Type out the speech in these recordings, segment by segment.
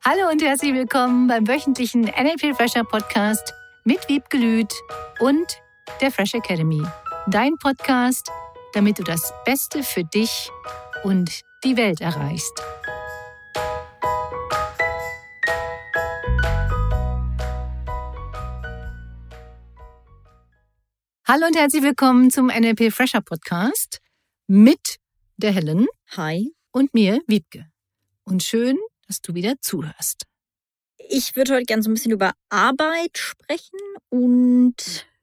Hallo und herzlich willkommen beim wöchentlichen NLP Fresher Podcast mit Wiebke Lüth und der Fresh Academy. Dein Podcast, damit du das Beste für dich und die Welt erreichst. Hallo und herzlich willkommen zum NLP Fresher Podcast mit der Helen. Hi. Und mir, Wiebke. Und schön, dass du wieder zuhörst. Ich würde heute gerne so ein bisschen über Arbeit sprechen und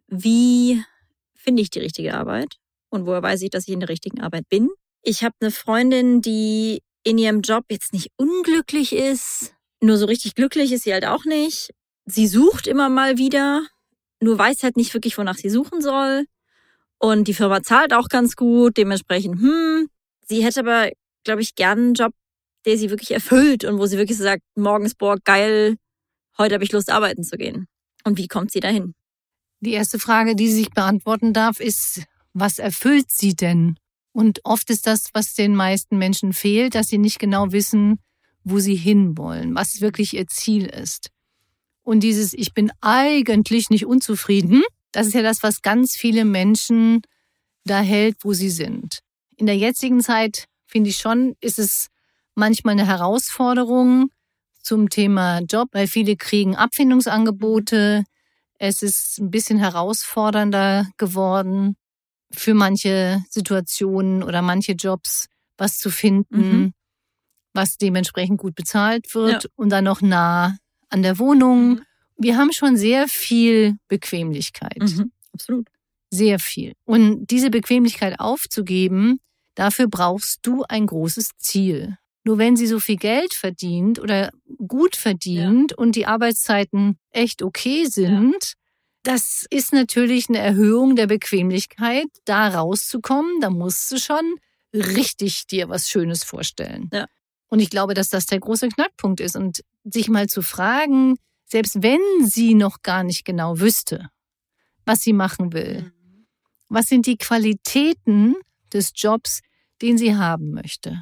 wie finde ich die richtige Arbeit und woher weiß ich, dass ich in der richtigen Arbeit bin. Ich habe eine Freundin, die in ihrem Job jetzt nicht unglücklich ist, nur so richtig glücklich ist sie halt auch nicht. Sie sucht immer mal wieder, nur weiß halt nicht wirklich, wonach sie suchen soll. Und die Firma zahlt auch ganz gut, dementsprechend, sie hätte aber, glaube ich, gern einen Job, der sie wirklich erfüllt und wo sie wirklich so sagt, morgens, boah, geil, heute habe ich Lust, arbeiten zu gehen. Und wie kommt sie dahin? Die erste Frage, die sie sich beantworten darf, ist, was erfüllt sie denn? Und oft ist das, was den meisten Menschen fehlt, dass sie nicht genau wissen, wo sie hinwollen, was wirklich ihr Ziel ist. Und dieses, ich bin eigentlich nicht unzufrieden, das ist ja das, was ganz viele Menschen da hält, wo sie sind. In der jetzigen Zeit, finde ich schon, ist es manchmal eine Herausforderung zum Thema Job, weil viele kriegen Abfindungsangebote. Es ist ein bisschen herausfordernder geworden, für manche Situationen oder manche Jobs was zu finden, was dementsprechend gut bezahlt wird und dann noch nah an der Wohnung. Wir haben schon sehr viel Bequemlichkeit. Absolut. Sehr viel. Und diese Bequemlichkeit aufzugeben, dafür brauchst du ein großes Ziel. Nur wenn sie so viel Geld verdient oder gut verdient und die Arbeitszeiten echt okay sind, das ist natürlich eine Erhöhung der Bequemlichkeit, da rauszukommen. Da musst du schon richtig dir was Schönes vorstellen. Ja. Und ich glaube, dass das der große Knackpunkt ist. Und sich mal zu fragen, selbst wenn sie noch gar nicht genau wüsste, was sie machen will, was sind die Qualitäten des Jobs, den sie haben möchte?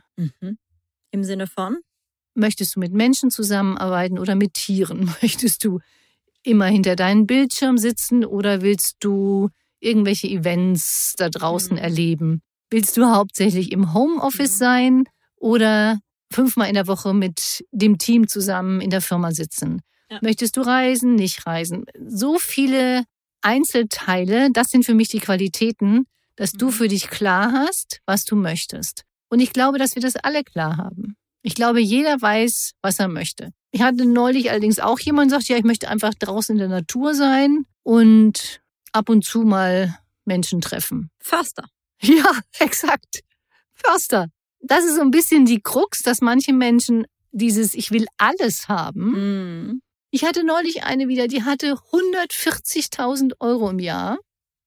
Im Sinne von? Möchtest du mit Menschen zusammenarbeiten oder mit Tieren? Möchtest du immer hinter deinem Bildschirm sitzen oder willst du irgendwelche Events da draußen erleben? Willst du hauptsächlich im Homeoffice sein oder 5-mal in der Woche mit dem Team zusammen in der Firma sitzen? Ja. Möchtest du reisen, nicht reisen? So viele Einzelteile, das sind für mich die Qualitäten, dass du für dich klar hast, was du möchtest. Und ich glaube, dass wir das alle klar haben. Ich glaube, jeder weiß, was er möchte. Ich hatte neulich allerdings auch jemand, der sagt, ja, ich möchte einfach draußen in der Natur sein und ab und zu mal Menschen treffen. Förster. Ja, exakt. Förster. Das ist so ein bisschen die Krux, dass manche Menschen dieses Ich will alles haben. Ich hatte neulich eine wieder, die hatte 140.000 Euro im Jahr.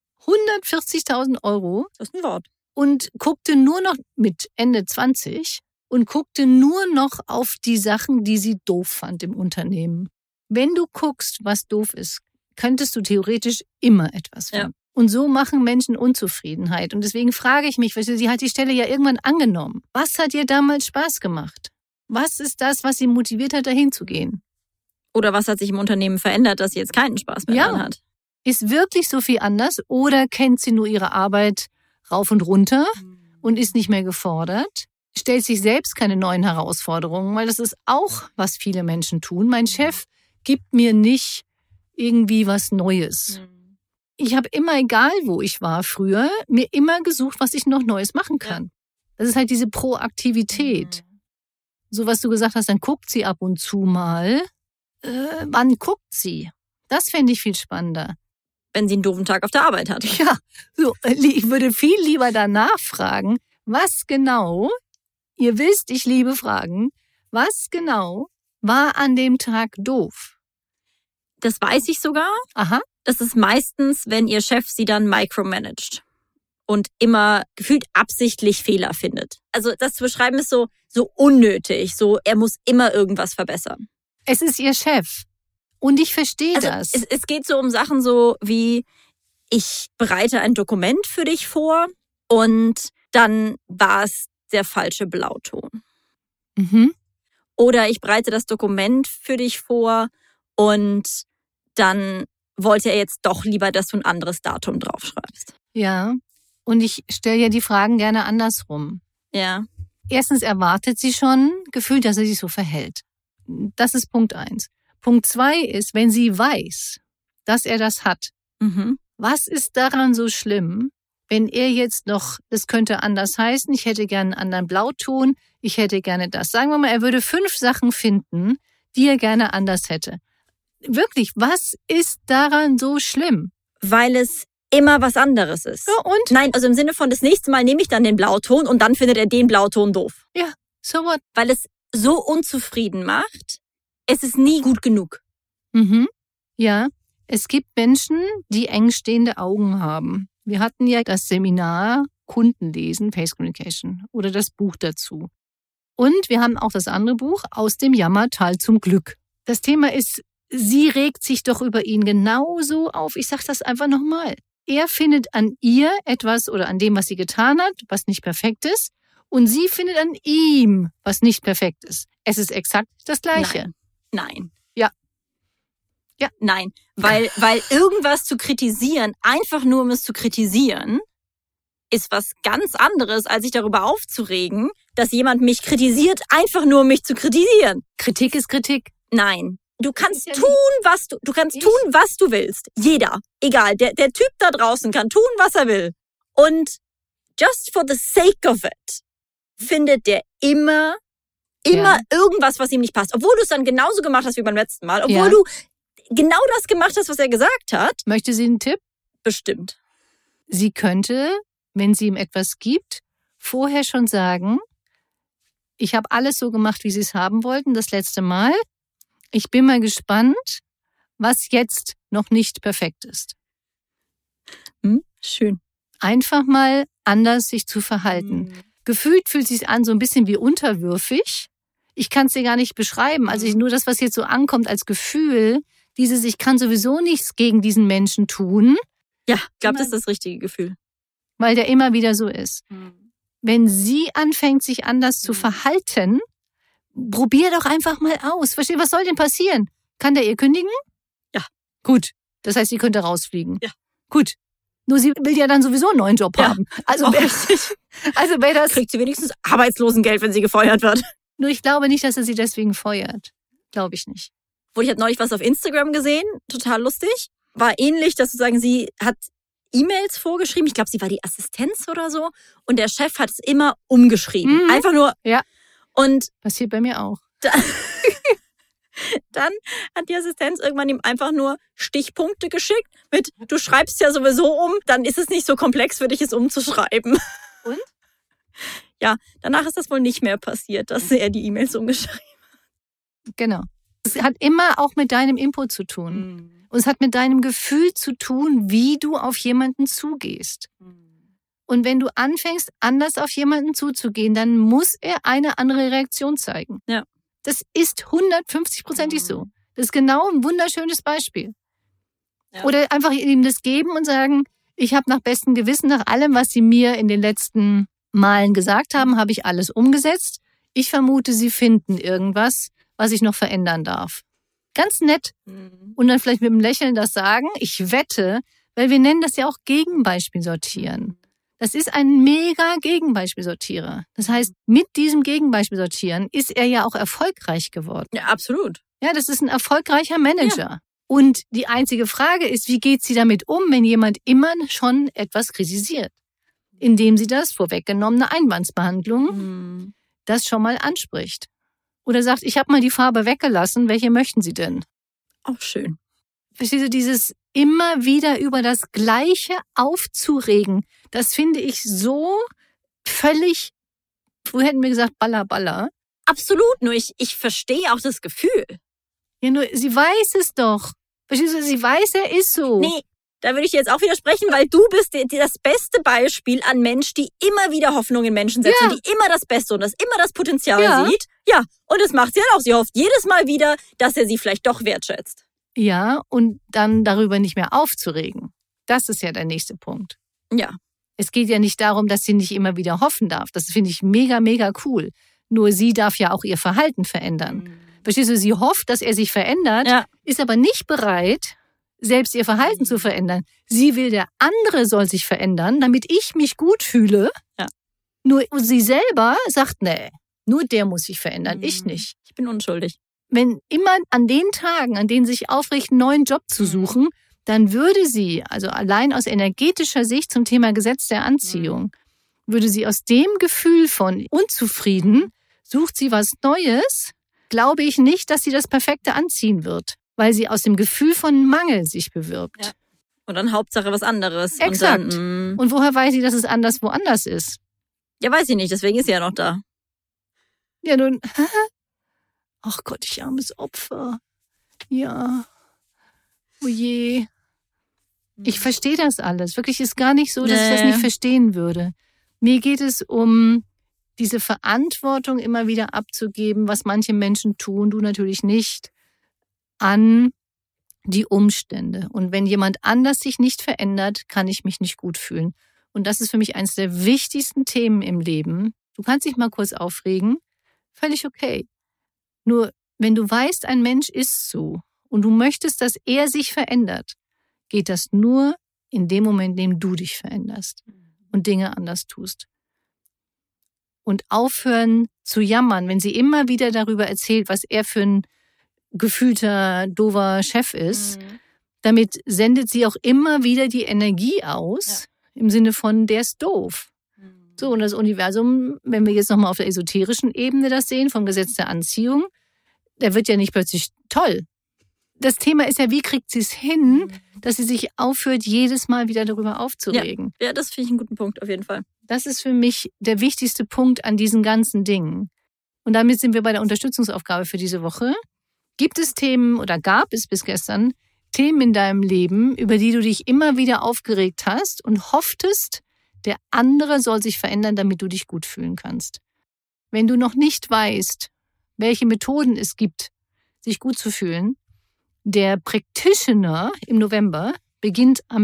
140.000 Euro. Das ist ein Wort. Und guckte nur noch mit Ende 20 und guckte nur noch auf die Sachen, die sie doof fand im Unternehmen. Wenn du guckst, was doof ist, könntest du theoretisch immer etwas finden. Ja. Und so machen Menschen Unzufriedenheit. Und deswegen frage ich mich, sie hat die Stelle ja irgendwann angenommen. Was hat ihr damals Spaß gemacht? Was ist das, was sie motiviert hat, dahin zu gehen? Oder was hat sich im Unternehmen verändert, dass sie jetzt keinen Spaß mehr daran hat? Ist wirklich so viel anders oder kennt sie nur ihre Arbeit rauf und runter und ist nicht mehr gefordert? Stellt sich selbst keine neuen Herausforderungen, weil das ist auch, was viele Menschen tun. Mein Chef gibt mir nicht irgendwie was Neues. Ich habe immer, egal wo ich war früher, mir immer gesucht, was ich noch Neues machen kann. Das ist halt diese Proaktivität. So was du gesagt hast, dann guckt sie ab und zu mal. Wann guckt sie? Das fände ich viel spannender. Wenn sie einen doofen Tag auf der Arbeit hat. Ja, so, ich würde viel lieber danach fragen, was genau, ihr wisst, ich liebe Fragen, was genau war an dem Tag doof? Das weiß ich sogar. Aha. Das ist meistens, wenn ihr Chef sie dann micromanagt und immer gefühlt absichtlich Fehler findet. Also das zu beschreiben ist so unnötig, so er muss immer irgendwas verbessern. Es ist ihr Chef. Und ich verstehe das. Es geht so um Sachen so wie, ich bereite ein Dokument für dich vor und dann war es der falsche Blauton. Oder ich bereite das Dokument für dich vor und dann wollte er jetzt doch lieber, dass du ein anderes Datum draufschreibst. Ja, und ich stelle ja die Fragen gerne andersrum. Ja. Erstens erwartet sie schon gefühlt, dass er sich so verhält. Das ist Punkt 1. Punkt 2 ist, wenn sie weiß, dass er das hat, was ist daran so schlimm, wenn er jetzt noch, das könnte anders heißen, ich hätte gerne einen anderen Blauton, ich hätte gerne das. Sagen wir mal, er würde 5 Sachen finden, die er gerne anders hätte. Wirklich, was ist daran so schlimm? Weil es immer was anderes ist. Ja, und? Nein, also im Sinne von, das nächste Mal nehme ich dann den Blauton und dann findet er den Blauton doof. Ja, so what? Weil es so unzufrieden macht, es ist nie gut genug. Ja, es gibt Menschen, die engstehende Augen haben. Wir hatten ja das Seminar Kundenlesen, Face Communication oder das Buch dazu. Und wir haben auch das andere Buch Aus dem Jammertal zum Glück. Das Thema ist, sie regt sich doch über ihn genauso auf. Ich sage das einfach nochmal. Er findet an ihr etwas oder an dem, was sie getan hat, was nicht perfekt ist. Und sie findet an ihm, was nicht perfekt ist. Es ist exakt das Gleiche. Nein. Ja. Nein, weil irgendwas zu kritisieren, einfach nur um es zu kritisieren, ist was ganz anderes, als sich darüber aufzuregen, dass jemand mich kritisiert, einfach nur um mich zu kritisieren. Kritik ist Kritik. Nein. Du kannst tun, was du willst. Jeder. Egal. Der Typ da draußen kann tun, was er will. Und just for the sake of it findet der immer irgendwas, was ihm nicht passt. Obwohl du es dann genauso gemacht hast wie beim letzten Mal. Obwohl du genau das gemacht hast, was er gesagt hat. Möchte sie einen Tipp? Bestimmt. Sie könnte, wenn sie ihm etwas gibt, vorher schon sagen, ich habe alles so gemacht, wie Sie es haben wollten, das letzte Mal. Ich bin mal gespannt, was jetzt noch nicht perfekt ist. Schön. Einfach mal anders sich zu verhalten. Gefühlt fühlt es sich an so ein bisschen wie unterwürfig. Ich kann es dir gar nicht beschreiben. Also nur das, was jetzt so ankommt als Gefühl, ich kann sowieso nichts gegen diesen Menschen tun. Ja, ich glaube, das ist das richtige Gefühl. Weil der immer wieder so ist. Wenn sie anfängt, sich anders zu verhalten, probier doch einfach mal aus. Versteh, was soll denn passieren? Kann der ihr kündigen? Ja. Gut. Das heißt, sie könnte rausfliegen. Ja. Gut. Nur sie will ja dann sowieso einen neuen Job haben. Also wäre das... Kriegt sie wenigstens Arbeitslosengeld, wenn sie gefeuert wird. Nur ich glaube nicht, dass er sie deswegen feuert. Glaube ich nicht. Ich habe neulich was auf Instagram gesehen, total lustig. War ähnlich, dass sozusagen sie hat E-Mails vorgeschrieben. Ich glaube, sie war die Assistenz oder so. Und der Chef hat es immer umgeschrieben. Einfach nur... Ja. Und passiert bei mir auch. Dann hat die Assistenz irgendwann ihm einfach nur Stichpunkte geschickt mit, du schreibst ja sowieso um, dann ist es nicht so komplex für dich, es umzuschreiben. Und? Ja, danach ist das wohl nicht mehr passiert, dass er die E-Mails umgeschrieben hat. Genau. Es hat immer auch mit deinem Input zu tun. Und es hat mit deinem Gefühl zu tun, wie du auf jemanden zugehst. Und wenn du anfängst, anders auf jemanden zuzugehen, dann muss er eine andere Reaktion zeigen. Ja. Das ist 150%ig so. Das ist genau ein wunderschönes Beispiel. Ja. Oder einfach ihm das geben und sagen, ich habe nach bestem Gewissen, nach allem, was Sie mir in den letzten Malen gesagt haben, habe ich alles umgesetzt. Ich vermute, Sie finden irgendwas, was ich noch verändern darf. Ganz nett. Und dann vielleicht mit einem Lächeln das sagen. Ich wette, weil wir nennen das ja auch Gegenbeispiel sortieren. Das ist ein mega Gegenbeispielsortierer. Das heißt, mit diesem Gegenbeispielsortieren ist er ja auch erfolgreich geworden. Ja, absolut. Ja, das ist ein erfolgreicher Manager. Ja. Und die einzige Frage ist, wie geht sie damit um, wenn jemand immer schon etwas kritisiert? Indem sie das vorweggenommene Einwandsbehandlung das schon mal anspricht. Oder sagt, ich habe mal die Farbe weggelassen, welche möchten Sie denn? Auch schön. Verstehst du, dieses immer wieder über das Gleiche aufzuregen, das finde ich so völlig, wo hätten wir gesagt, Baller, Baller. Absolut, nur ich verstehe auch das Gefühl. Ja, nur sie weiß es doch. Verstehst du, sie weiß, er ist so. Nee, da würde ich dir jetzt auch widersprechen, weil du bist das beste Beispiel an Mensch, die immer wieder Hoffnung in Menschen setzt und die immer das Beste und das immer das Potenzial sieht. Ja, und das macht sie halt auch. Sie hofft jedes Mal wieder, dass er sie vielleicht doch wertschätzt. Ja, und dann darüber nicht mehr aufzuregen. Das ist ja der nächste Punkt. Ja. Es geht ja nicht darum, dass sie nicht immer wieder hoffen darf. Das finde ich mega, mega cool. Nur sie darf ja auch ihr Verhalten verändern. Verstehst du, sie hofft, dass er sich verändert, ist aber nicht bereit, selbst ihr Verhalten zu verändern. Sie will, der andere soll sich verändern, damit ich mich gut fühle. Ja. Nur sie selber sagt, nee, nur der muss sich verändern, ich nicht. Ich bin unschuldig. Wenn immer an den Tagen, an denen sie sich aufrichten, einen neuen Job zu suchen, dann würde sie, also allein aus energetischer Sicht zum Thema Gesetz der Anziehung, würde sie aus dem Gefühl von unzufrieden, sucht sie was Neues, glaube ich nicht, dass sie das Perfekte anziehen wird, weil sie aus dem Gefühl von Mangel sich bewirbt. Ja. Und dann Hauptsache was anderes. Exakt. Und dann, und woher weiß sie, dass es anders woanders ist? Ja, weiß ich nicht, deswegen ist sie ja noch da. Ja, nun, ach Gott, ich armes Opfer. Ja, oh je. Ich verstehe das alles. Wirklich ist gar nicht so, dass ich das nicht verstehen würde. Mir geht es um diese Verantwortung immer wieder abzugeben, was manche Menschen tun, du natürlich nicht, an die Umstände. Und wenn jemand anders sich nicht verändert, kann ich mich nicht gut fühlen. Und das ist für mich eines der wichtigsten Themen im Leben. Du kannst dich mal kurz aufregen, völlig okay. Nur wenn du weißt, ein Mensch ist so und du möchtest, dass er sich verändert, geht das nur in dem Moment, in dem du dich veränderst und Dinge anders tust. Und aufhören zu jammern, wenn sie immer wieder darüber erzählt, was er für ein gefühlter, doofer Chef ist. Damit sendet sie auch immer wieder die Energie aus, im Sinne von, der ist doof. So, und das Universum, wenn wir jetzt nochmal auf der esoterischen Ebene das sehen, vom Gesetz der Anziehung, der wird ja nicht plötzlich toll. Das Thema ist ja, wie kriegt sie es hin, dass sie sich aufhört, jedes Mal wieder darüber aufzuregen. Ja, das finde ich einen guten Punkt, auf jeden Fall. Das ist für mich der wichtigste Punkt an diesen ganzen Dingen. Und damit sind wir bei der Unterstützungsaufgabe für diese Woche. Gibt es Themen oder gab es bis gestern Themen in deinem Leben, über die du dich immer wieder aufgeregt hast und hofftest, der andere soll sich verändern, damit du dich gut fühlen kannst? Wenn du noch nicht weißt, welche Methoden es gibt, sich gut zu fühlen, der Practitioner im November beginnt am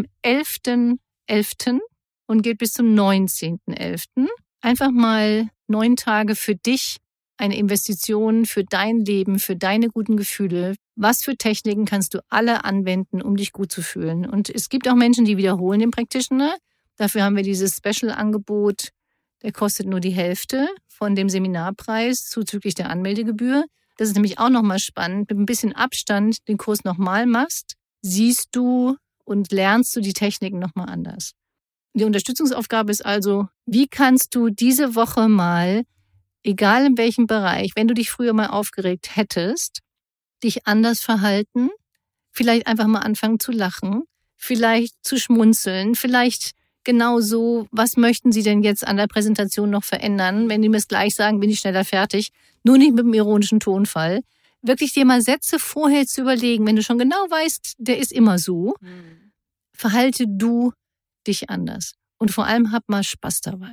11.11. und geht bis zum 19.11. Einfach mal 9 Tage für dich, eine Investition für dein Leben, für deine guten Gefühle. Was für Techniken kannst du alle anwenden, um dich gut zu fühlen? Und es gibt auch Menschen, die wiederholen den Practitioner. Dafür haben wir dieses Special-Angebot, der kostet nur die Hälfte von dem Seminarpreis zuzüglich der Anmeldegebühr. Das ist nämlich auch nochmal spannend. Mit ein bisschen Abstand den Kurs nochmal machst, siehst du und lernst du die Techniken nochmal anders. Die Unterstützungsaufgabe ist also, wie kannst du diese Woche mal, egal in welchem Bereich, wenn du dich früher mal aufgeregt hättest, dich anders verhalten, vielleicht einfach mal anfangen zu lachen, vielleicht zu schmunzeln, vielleicht genauso, was möchten Sie denn jetzt an der Präsentation noch verändern? Wenn die mir es gleich sagen, bin ich schneller fertig. Nur nicht mit dem ironischen Tonfall. Wirklich dir mal Sätze vorher zu überlegen, wenn du schon genau weißt, der ist immer so, verhalte du dich anders. Und vor allem hab mal Spaß dabei.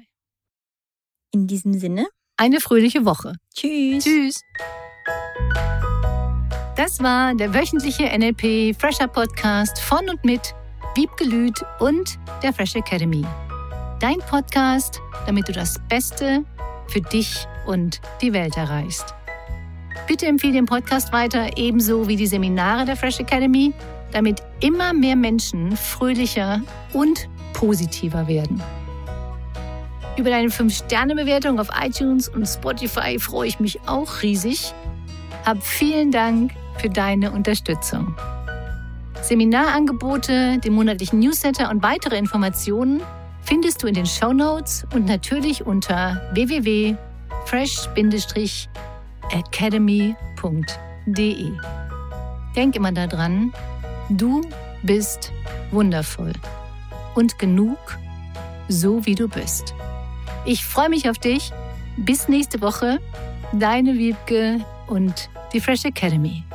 In diesem Sinne, eine fröhliche Woche. Tschüss. Tschüss. Das war der wöchentliche NLP Fresher Podcast von und mit Wiebke Lüth und der Fresh Academy. Dein Podcast, damit du das Beste für dich und die Welt erreichst. Bitte empfehle den Podcast weiter, ebenso wie die Seminare der Fresh Academy, damit immer mehr Menschen fröhlicher und positiver werden. Über deine 5-Sterne-Bewertung auf iTunes und Spotify freue ich mich auch riesig. Hab vielen Dank für deine Unterstützung. Seminarangebote, den monatlichen Newsletter und weitere Informationen findest du in den Shownotes und natürlich unter www.fresh-academy.de. Denk immer daran, du bist wundervoll und genug, so wie du bist. Ich freue mich auf dich. Bis nächste Woche. Deine Wiebke und die Fresh Academy.